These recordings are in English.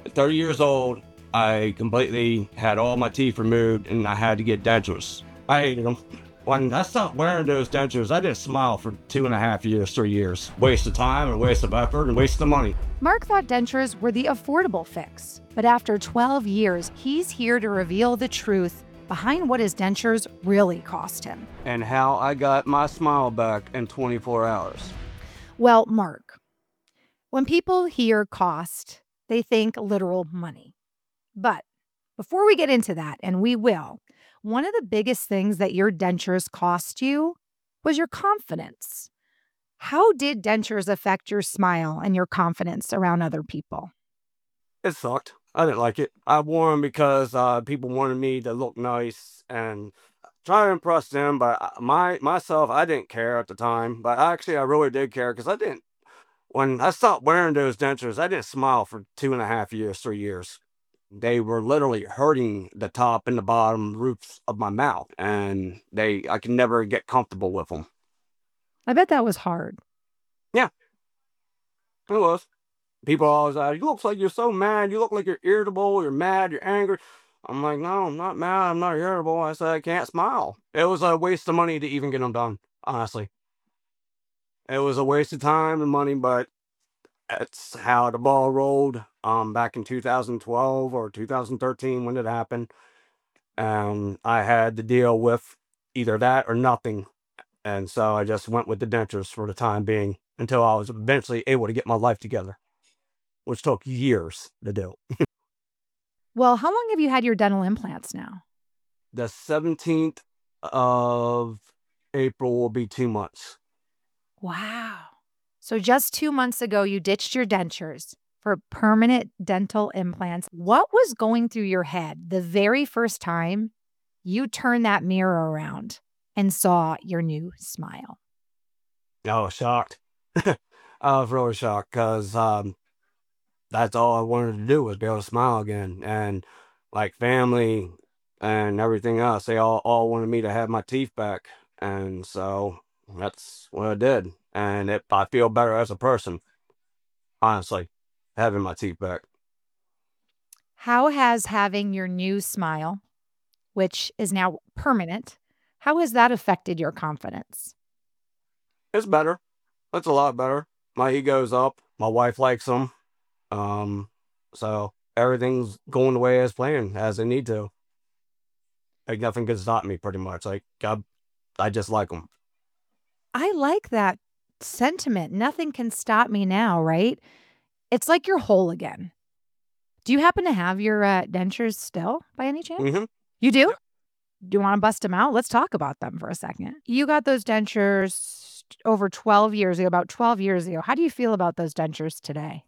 30 years old, I completely had all my teeth removed and I had to get dentures. I hated them. When I stopped wearing those dentures, I didn't smile for 2.5 years, 3 years. Waste of time and waste of effort and waste of money. Mark thought dentures were the affordable fix, but after 12 years, he's here to reveal the truth behind what his dentures really cost him. And how I got my smile back in 24 hours. Well, Mark, when people hear cost, they think literal money. But before we get into that, and we will, one of the biggest things that your dentures cost you was your confidence. How did dentures affect your smile and your confidence around other people? It sucked. I didn't like it. I wore them because people wanted me to look nice and try to impress them. But myself, I didn't care at the time. But actually, I really did care because I didn't. When I stopped wearing those dentures, I didn't smile for 2.5 years, 3 years. They were literally hurting the top and the bottom roofs of my mouth, and I could never get comfortable with them. I bet that was hard. Yeah, it was. People always ask, "You look like you're so mad. You look like you're irritable. You're mad. You're angry." I'm like, "No, I'm not mad. I'm not irritable." I said, "I can't smile." It was a waste of money to even get them done. Honestly, it was a waste of time and money, but that's how the ball rolled. Back in 2012 or 2013 when it happened, I had to deal with either that or nothing, and so I just went with the dentures for the time being until I was eventually able to get my life together, which took years to do. Well, how long have you had your dental implants now? The 17th of April will be 2 months. Wow. So just 2 months ago, you ditched your dentures for permanent dental implants. What was going through your head the very first time you turned that mirror around and saw your new smile? I was shocked. I was really shocked because that's all I wanted to do was be able to smile again. And like family and everything else, they all wanted me to have my teeth back. And so that's what I did. And I feel better as a person, honestly, having my teeth back. How has having your new smile, which is now permanent, how has that affected your confidence? It's better. It's a lot better. My ego's up. My wife likes them. Um, so everything's going the way as planned, as it need to. Like nothing can stop me, pretty much. Like I just like them. I like that sentiment. Nothing can stop me now, right? It's like you're whole again. Do you happen to have your dentures still by any chance? Hmm. You do? Do you want to bust them out? Let's talk about them for a second. You got those dentures over 12 years ago, about 12 years ago. How do you feel about those dentures today?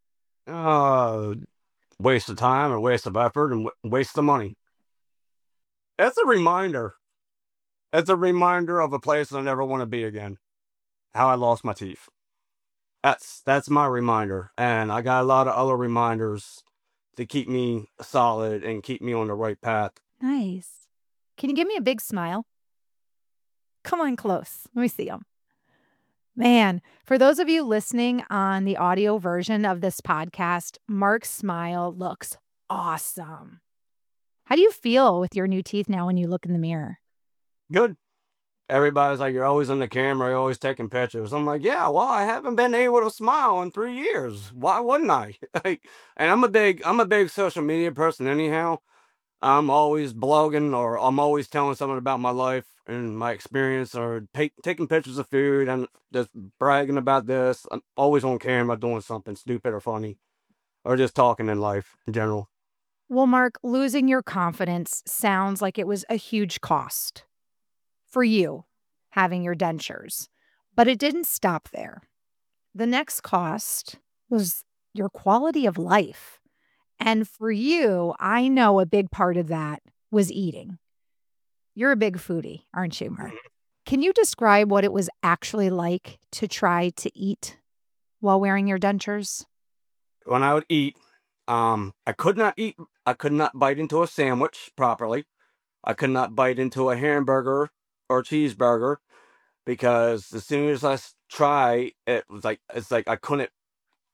Uh, Waste of time and waste of effort and waste of money. It's a reminder. It's a reminder of a place I never want to be again. How I lost my teeth. That's my reminder, and I got a lot of other reminders to keep me solid and keep me on the right path. Nice. Can you give me a big smile? Come on close. Let me see them. Man, for those of you listening on the audio version of this podcast, Mark's smile looks awesome. How do you feel with your new teeth now when you look in the mirror? Good. Everybody's like, "You're always on the camera, you're always taking pictures." I'm like, "Yeah, well, I haven't been able to smile in 3 years. Why wouldn't I?" Like, and I'm a big social media person anyhow. I'm always blogging or I'm always telling someone about my life and my experience or taking pictures of food and just bragging about this. I'm always on camera doing something stupid or funny or just talking in life in general. Well, Mark, losing your confidence sounds like it was a huge cost for you having your dentures, but it didn't stop there. The next cost was your quality of life. And for you, I know a big part of that was eating. You're a big foodie, aren't you, Mark? Can you describe what it was actually like to try to eat while wearing your dentures? When I would eat, I could not eat, I could not bite into a sandwich properly. I could not bite into a hamburger or cheeseburger because as soon as try, it's like I couldn't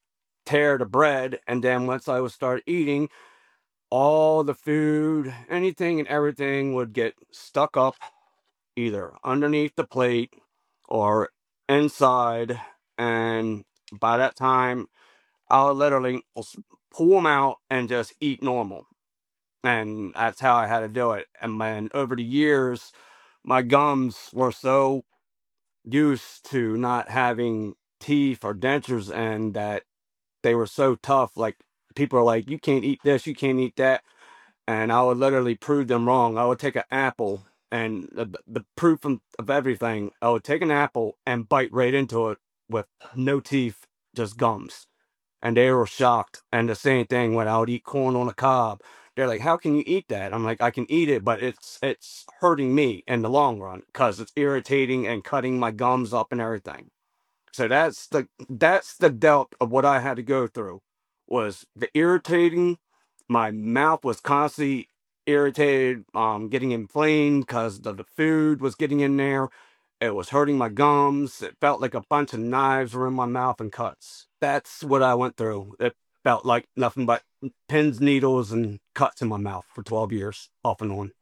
tear the bread, and then once I would start eating, all the food, anything and everything would get stuck up either underneath the plate or inside. And by that time, I would literally pull them out and just eat normal. And that's how I had to do it. And then over the years, my gums were so used to not having teeth or dentures, and that they were so tough. Like, people are like, you can't eat this, you can't eat that. And I would literally prove them wrong. I would take an apple, and the proof of everything, I would take an apple and bite right into it with no teeth, just gums. And they were shocked. And the same thing when I would eat corn on the cob. They're like, "How can you eat that?" I'm like, "I can eat it, but it's hurting me in the long run because it's irritating and cutting my gums up and everything." So that's the depth of what I had to go through, was the irritating. My mouth was constantly irritated, getting inflamed because the food was getting in there. It was hurting my gums. It felt like a bunch of knives were in my mouth and cuts. That's what I went through. It felt like nothing but pins, needles, and cuts in my mouth for 12 years, off and on.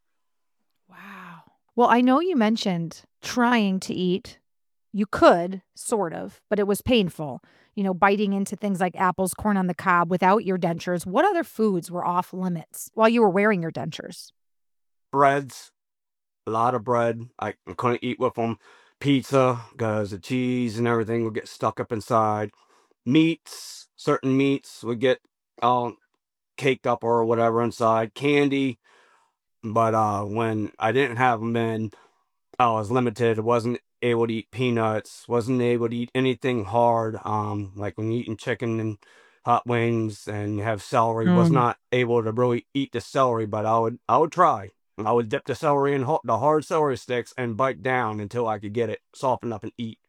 Wow. Well, I know you mentioned trying to eat. You could, sort of, but it was painful. Biting into things like apples, corn on the cob without your dentures. What other foods were off limits while you were wearing your dentures? Breads, a lot of bread. I couldn't eat with them. Pizza, because the cheese and everything would get stuck up inside. Meats, certain meats would get all caked up or whatever inside. Candy, but when I didn't have them in, I was limited. Wasn't able to eat peanuts. Wasn't able to eat anything hard. Like when you're eating chicken and hot wings and you have celery. Was Mm. not able to really eat the celery, but I would try. I would dip the celery in the hard celery sticks and bite down until I could get it soft enough and eat.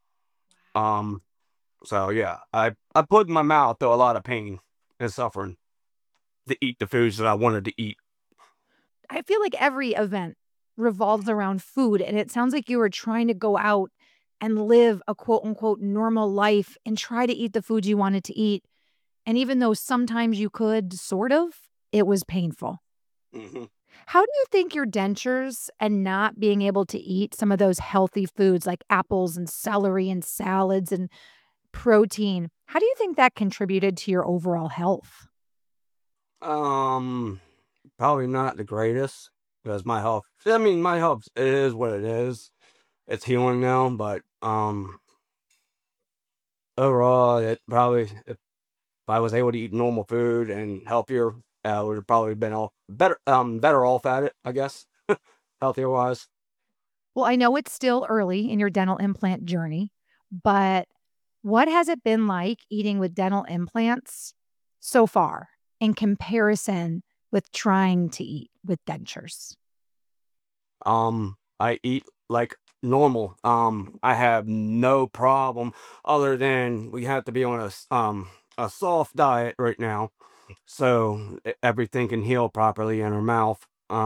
Um, so yeah, I put in my mouth through a lot of pain and suffering to eat the foods that I wanted to eat. I feel like every event revolves around food, and it sounds like you were trying to go out and live a quote unquote normal life and try to eat the foods you wanted to eat. And even though sometimes you could, sort of, it was painful. Hmm. How do you think your dentures and not being able to eat some of those healthy foods like apples and celery and salads and protein, how do you think that contributed to your overall health? Um, Probably not the greatest, because my health. I mean, my health is what it is. It's healing now, but overall, it probably, if I was able to eat normal food and healthier, I would have probably been all better off at it, I guess, healthier wise. Well, I know it's still early in your dental implant journey, but what has it been like eating with dental implants so far in comparison with trying to eat with dentures? I eat like normal. I have no problem, other than we have to be on a soft diet right now, so everything can heal properly in our mouth.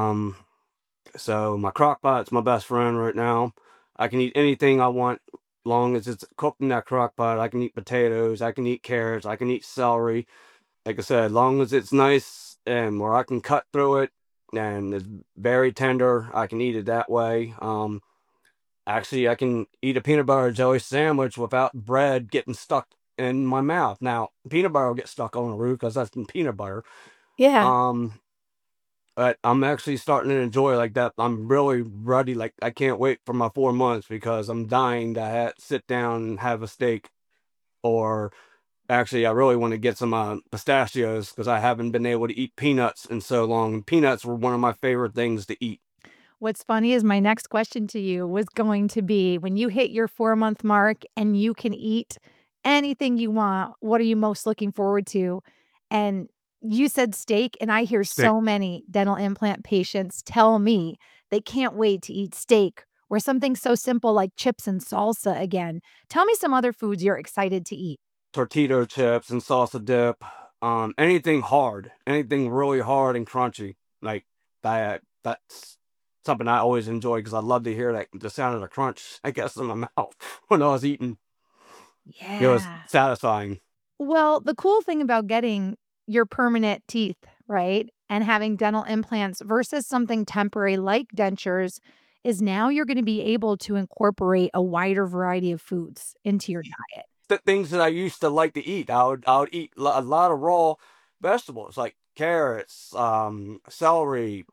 So my crock pot's my best friend right now. I can eat anything I want, long as it's cooked in that crock pot. I can eat potatoes, I can eat carrots, I can eat celery. Like I said, long as it's nice and where I can cut through it and it's very tender, I can eat it that way. Actually, I can eat a peanut butter and jelly sandwich without bread getting stuck in my mouth. Now, peanut butter will get stuck on the roof because that's peanut butter. Yeah. Um, but I'm actually starting to enjoy like that. I'm really ready. Like, I can't wait for my 4 months because I'm dying to sit down and have a steak. Or actually, I really want to get some pistachios because I haven't been able to eat peanuts in so long. Peanuts were one of my favorite things to eat. What's funny is my next question to you was going to be when you hit your 4-month mark and you can eat anything you want, what are you most looking forward to? And you said steak, and I hear Steak. so many dental implant patients tell me they can't wait to eat steak or something so simple like chips and salsa again. Tell me some other foods you're excited to eat. Tortito chips and salsa dip. Anything hard, anything really hard and crunchy, like that. That's something I always enjoy because I love to hear that the sound of the crunch, I guess, in my mouth when I was eating. It was Yeah. satisfying. Well, the cool thing about getting your permanent teeth, right, and having dental implants versus something temporary like dentures is now you're gonna be able to incorporate a wider variety of foods into your diet. The things that I used to like to eat, I would eat a lot of raw vegetables like carrots, celery,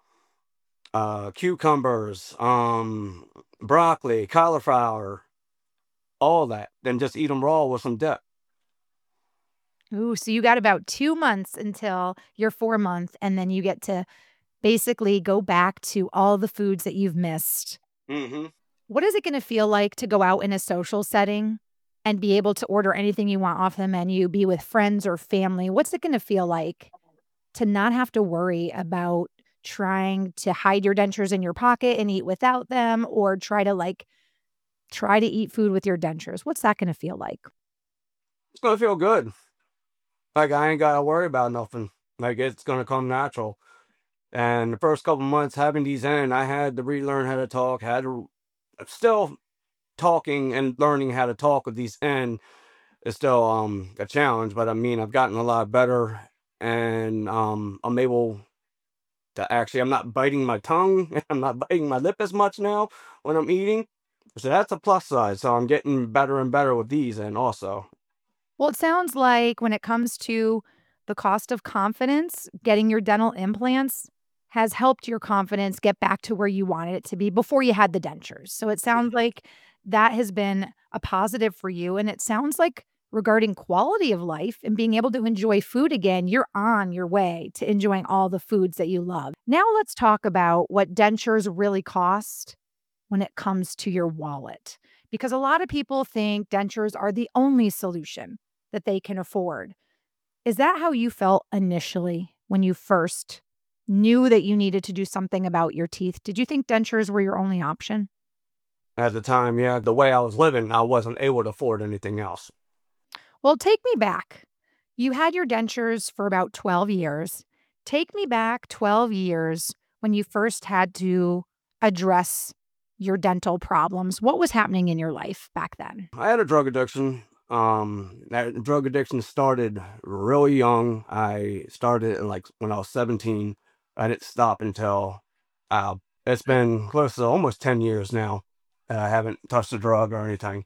cucumbers, broccoli, cauliflower, all that. Then just eat them raw with some dip. Ooh, so you got about 2 months until your 4 month, and then you get to basically go back to all the foods that you've missed. Hmm. What is it gonna feel like to go out in a social setting and be able to order anything you want off the menu, be with friends or family? What's it gonna feel like to not have to worry about trying to hide your dentures in your pocket and eat without them or try to eat food with your dentures? What's that gonna feel like? It's gonna feel good. Like I ain't gotta worry about nothing. Like it's gonna come natural. And the first couple months having these in, I had to relearn how to talk. Had to still talking and learning how to talk with these in is still a challenge. But I mean, I've gotten a lot better, and I'm able to actually. I'm not biting my tongue. I'm not biting my lip as much now when I'm eating. So that's a plus side. So I'm getting better and better with these, and also. Well, it sounds like when it comes to the cost of confidence, getting your dental implants has helped your confidence get back to where you wanted it to be before you had the dentures. So it sounds like that has been a positive for you. And it sounds like regarding quality of life and being able to enjoy food again, you're on your way to enjoying all the foods that you love. Now let's talk about what dentures really cost when it comes to your wallet. Because a lot of people think dentures are the only solution that they can afford. Is that how you felt initially when you first knew that you needed to do something about your teeth? Did you think dentures were your only option? At the time, yeah, the way I was living, I wasn't able to afford anything else. Well, take me back. You had your dentures for about 12 years. Take me back 12 years when you first had to address your dental problems. What was happening in your life back then? I had a drug addiction. That drug addiction started really young. I started in like when I was 17. I didn't stop until uh, it's been close to almost 10 years now. I haven't touched a drug or anything.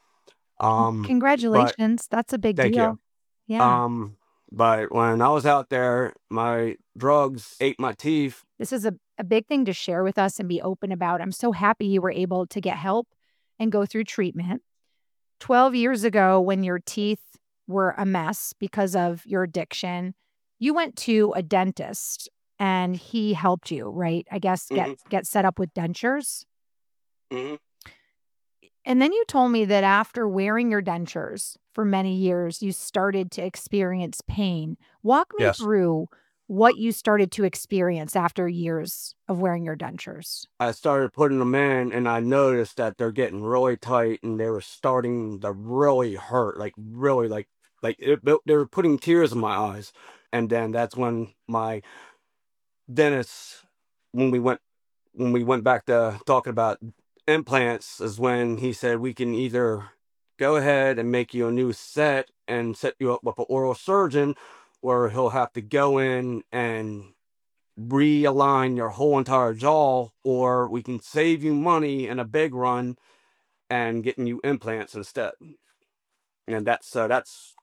But Congratulations. That's a big thank you. deal. Yeah. Um, but when I was out there, my drugs ate my teeth. This is a big thing to share with us and be open about. I'm so happy you were able to get help and go through treatment. 12 years ago, when your teeth were a mess because of your addiction, you went to a dentist and he helped you, right? I guess Hmm. get set up with dentures. Hmm. And then you told me that after wearing your dentures for many years, you started to experience pain. Walk me Yes. through what you started to experience after years of wearing your dentures. I started putting them in and I noticed that they're getting really tight and they were starting to really hurt, like really they were putting tears in my eyes. And then that's when my dentist, when we went when we went back to talking about implants, is when he said we can either go ahead and make you a new set and set you up with an oral surgeon, or he'll have to go in and realign your whole entire jaw, or we can save you money in a big run and getting you implants instead. And that's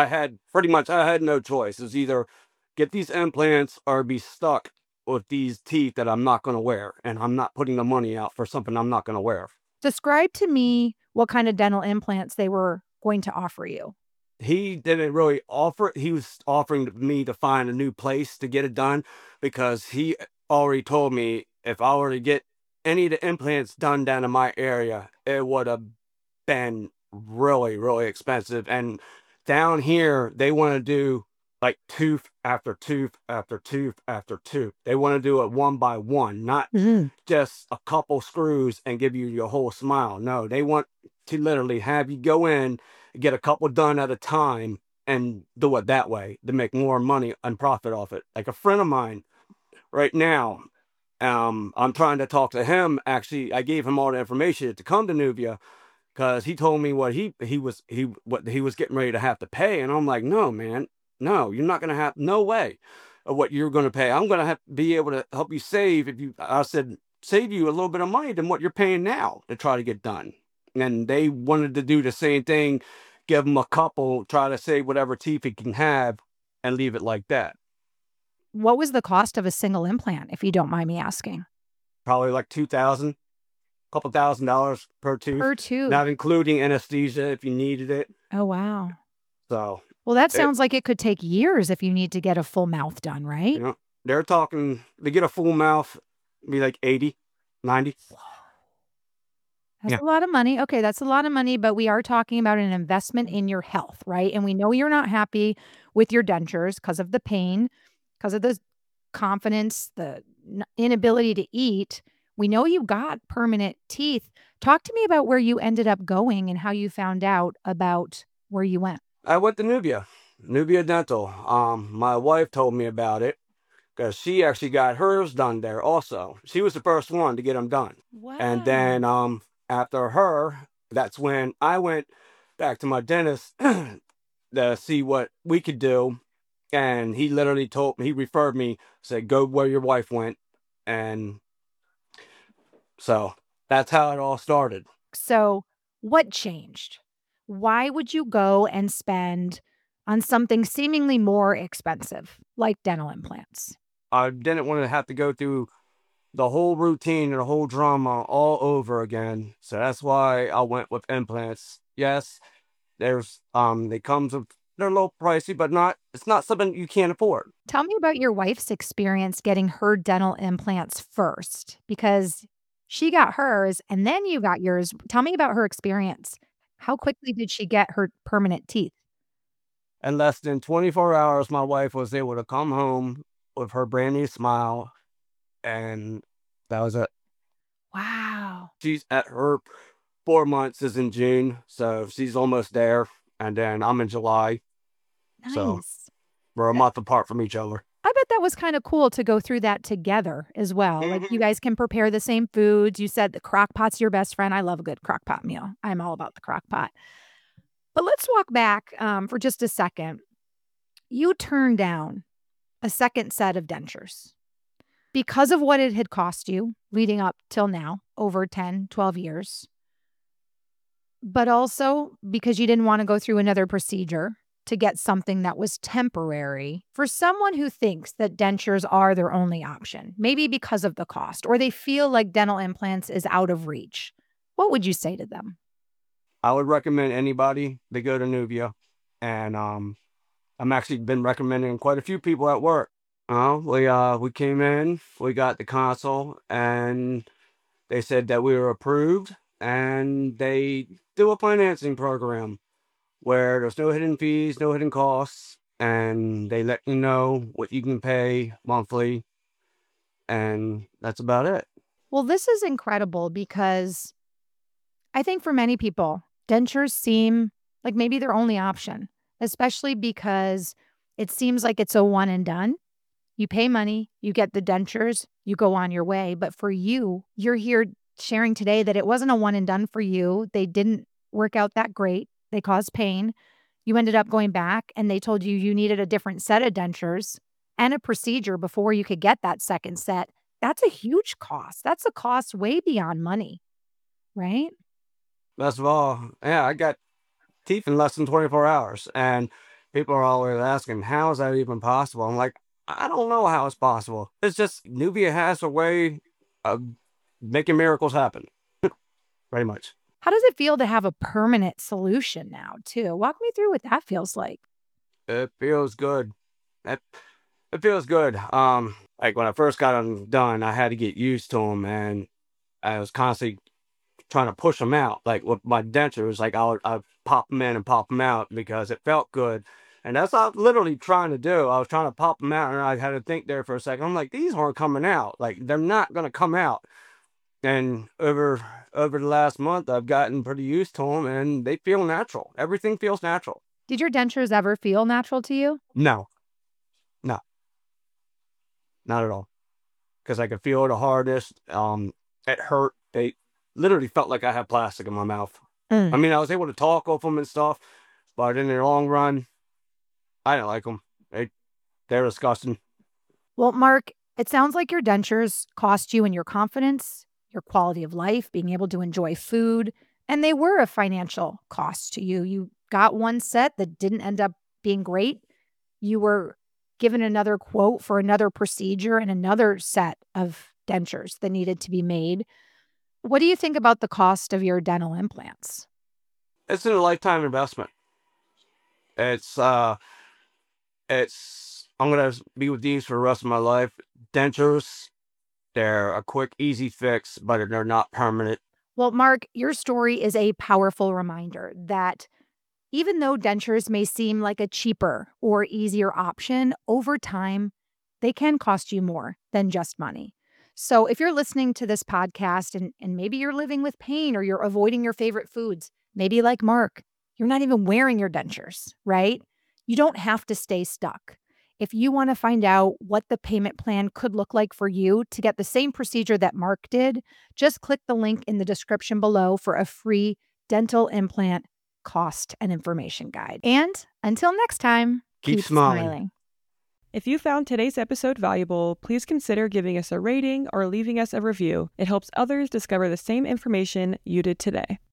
I had no choice. It's either get these implants or be stuck with these teeth that I'm not going to wear, and I'm not putting the money out for something I'm not going to wear. Describe to me what kind of dental implants they were going to offer you. He didn't really offer it. He was offering me to find a new place to get it done because he already told me if I were to get any of the implants done down in my area, it would have been really, really expensive. And down here, they want to do like tooth after tooth after tooth after tooth. They want to do it one by one, not Mhm. just a couple screws and give you your whole smile. No, they want to literally have you go in, get a couple done at a time, and do it that way to make more money and profit off it. Like a friend of mine right now, I'm trying to talk to him. Actually, I gave him all the information to come to Nubia because he told me what he was getting ready to have to pay, and I'm like, no, man, no, you're not gonna have no way of what you're gonna pay. I'm gonna have to be able to help you save if you. I said save you a little bit of money than what you're paying now to try to get done. And they wanted to do the same thing, give him a couple, try to save whatever teeth he can have, and leave it like that. What was the cost of a single implant, if you don't mind me asking? Probably like 2,000, couple $1,000 per tooth, Per tooth. not including anesthesia if you needed it. Oh, wow. So Well, that it, sounds like it could take years if you need to get a full mouth done, right? you know, they're talking to get a full mouth, be like 80, 90. That's Yeah. a lot of money. Okay, that's a lot of money, but we are talking about an investment in your health, right? And we know you're not happy with your dentures because of the pain, because of the confidence, the inability to eat. We know you got permanent teeth. Talk to me about where you ended up going and how you found out about where you went. I went to Nubia Dental. My wife told me about it because she actually got hers done there also. She was the first one to get them done. And Wow. then after her, that's when I went back to my dentist to see what we could do. And he literally told me, he referred me, said, go where your wife went. And so that's how it all started. So, what changed? Why would you go and spend on something seemingly more expensive, like dental implants? I didn't want to have to go through the whole routine and the whole drama all over again. So that's why I went with implants. Yes, there's they comes with they're a little pricey, but not it's not something you can't afford. Tell me about your wife's experience getting her dental implants first, because she got hers and then you got yours. Tell me about her experience. How quickly did she get her permanent teeth? In less than 24 hours, my wife was able to come home with her brand new smile, and that was it. Wow. She's at her 4 months is in June, so she's almost there, and then I'm in July, so Nice. we're a month apart from each other. I bet that was kinda cool to go through that together as well, like, you Mhm. guys can prepare the same foods, you said the crock pot's your best friend, I love a good crock pot meal, I'm all about the crock pot. But let's walk back, for just a second. You turned down a second set of dentures because of what it had cost you leading up till now, over 10, 12 years, but also because you didn't wanna go through another procedure to get something that was temporary for someone who thinks that dentures are their only option, maybe because of the cost, or they feel like dental implants is out of reach. What would you say to them? I would recommend anybody to go to Nubia, and I'm actually been recommending quite a few people at work. We came in, we got the console, and they said that we were approved, and they do a financing program where there's no hidden fees, no hidden costs, and they let you know what you can pay monthly, and that's about it. Well, this is incredible because I think for many people, dentures seem like maybe their only option, especially because it seems like it's a one and done. You pay money, you get the dentures, you go on your way. But for you, you're here sharing today that it wasn't a one and done for you. They didn't work out that great. They caused pain. You ended up going back and they told you you needed a different set of dentures and a procedure before you could get that second set. That's a huge cost. That's a cost way beyond money, right? Best of all, yeah, I got teeth in less than 24 hours, and people are always asking, how is that even possible? I'm like, I don't know how it's possible. It's just Nubia has a way of making miracles happen, pretty much. How does it feel to have a permanent solution now, too? Walk me through what that feels like. It feels good. It, it feels good. Like when I first got them done, I had to get used to them, and I was constantly trying to push them out. Like with my dentures, like I pop them in and pop them out because it felt good. And that's what I was literally trying to do. I was trying to pop them out, and I had to think there for a second. I'm like, these aren't coming out. Like they're not gonna come out. And over the last month, I've gotten pretty used to them, and they feel natural. Everything feels natural. Did your dentures ever feel natural to you? No, no, not at all. Because I could feel the hardness. It hurt. They literally felt like I had plastic in my mouth. I mean, I was able to talk with them and stuff, but in the long run, I didn't like them. They're disgusting. Well, Mark, it sounds like your dentures cost you in your confidence, your quality of life, being able to enjoy food, and they were a financial cost to you. You got one set that didn't end up being great. You were given another quote for another procedure and another set of dentures that needed to be made. What do you think about the cost of your dental implants? It's a lifetime investment. It's I'm gonna be with these for the rest of my life. Dentures, they're a quick, easy fix, but they're not permanent. Well, Mark, your story is a powerful reminder that even though dentures may seem like a cheaper or easier option, over time, they can cost you more than just money. So if you're listening to this podcast and maybe you're living with pain or you're avoiding your favorite foods, maybe like Mark, you're not even wearing your dentures, right? You don't have to stay stuck. If you want to find out what the payment plan could look like for you to get the same procedure that Mark did, just click the link in the description below for a free dental implant cost and information guide. And until next time, Keep smiling. If you found today's episode valuable, please consider giving us a rating or leaving us a review. It helps others discover the same information you did today.